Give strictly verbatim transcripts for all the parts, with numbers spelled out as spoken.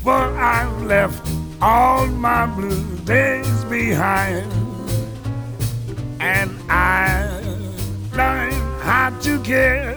for I've left all my blue days behind, and I learned how to care.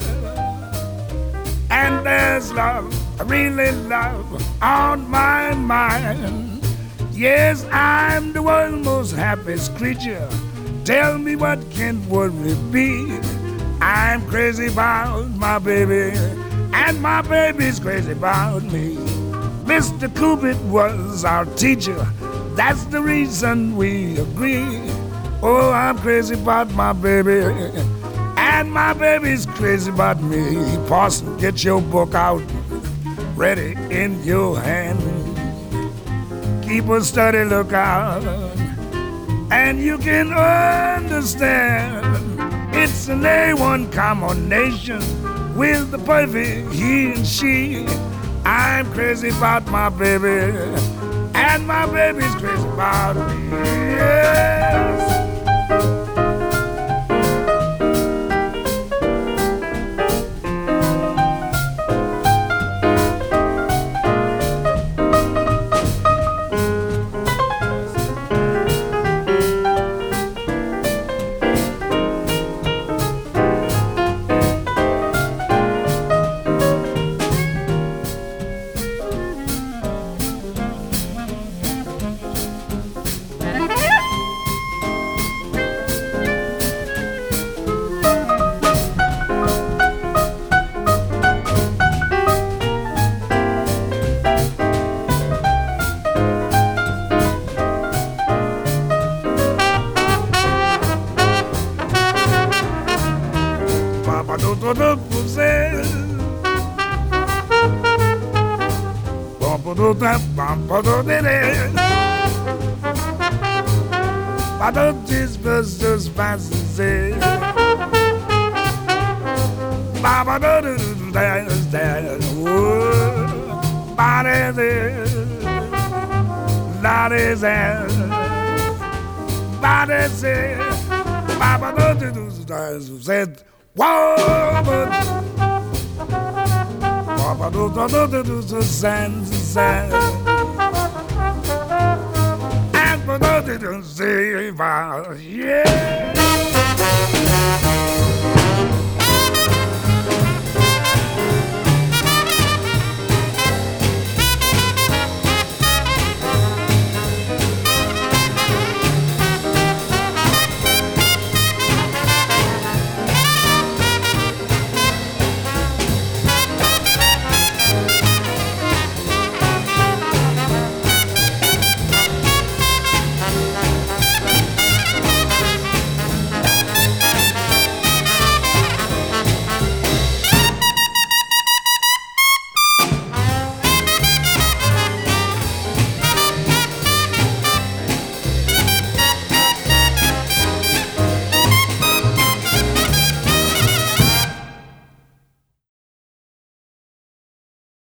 And there's love, really love on my mind. Yes, I'm the world's most happiest creature. Tell me what can worry be? I'm crazy about my baby, and my baby's crazy about me. Mister Cupid was our teacher, that's the reason we agree. Oh, I'm crazy about my baby, and my baby's crazy about me. Parson, get your book out, ready in your hand. Keep a steady lookout, and you can understand it's an A one combination with the perfect he and she. I'm crazy about my baby, and my baby's crazy about me. Yes. I don't just bust those fancies. Baba do do dance dance. Oh, body there, ladies and body say, Baba do do dance. Said, whoa, but Baba do do do do do sand sand. And for those that don't say, yeah.